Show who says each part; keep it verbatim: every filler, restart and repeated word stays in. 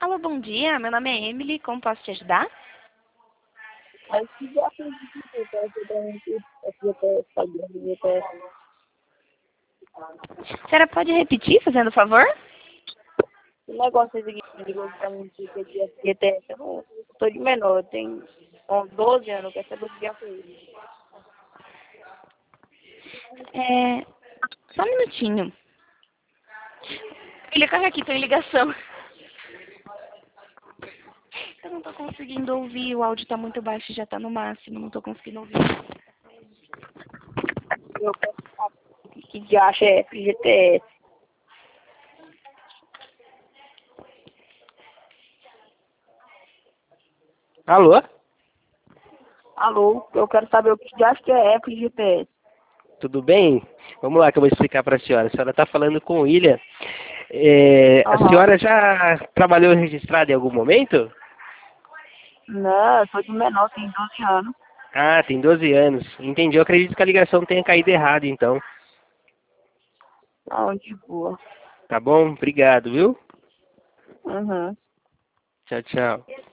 Speaker 1: Alô, bom dia. Meu nome é Emily. Como posso te ajudar?
Speaker 2: Mas que já fez isso, tá ajudando a G P S, pagando G P S.
Speaker 1: A senhora pode repetir, fazendo favor?
Speaker 2: O negócio é seguinte, ligou pra mim que é de G P S, eu não eu tô de menor, eu tenho uns doze anos, eu quero saber o que já fez.
Speaker 1: É... Só um minutinho. Filha, corre aqui, tô em ligação. Eu não tô conseguindo ouvir, o áudio tá muito baixo, já tá no máximo, não tô conseguindo ouvir.
Speaker 2: Eu quero saber o que já acha é F G T S.
Speaker 3: Alô?
Speaker 2: Alô, eu quero saber o que já acha que é F G T S.
Speaker 3: Tudo bem? Vamos lá que eu vou explicar para a senhora. A senhora está falando com o William. É, a
Speaker 2: Aham.
Speaker 3: senhora já trabalhou registrada em algum momento?
Speaker 2: Não, eu tô de menor, tenho doze anos.
Speaker 3: Ah, tem doze anos. Entendi. Eu acredito que a ligação tenha caído errado, então.
Speaker 2: Aonde boa.
Speaker 3: Tá bom? Obrigado, viu?
Speaker 2: Uhum.
Speaker 3: Tchau, tchau.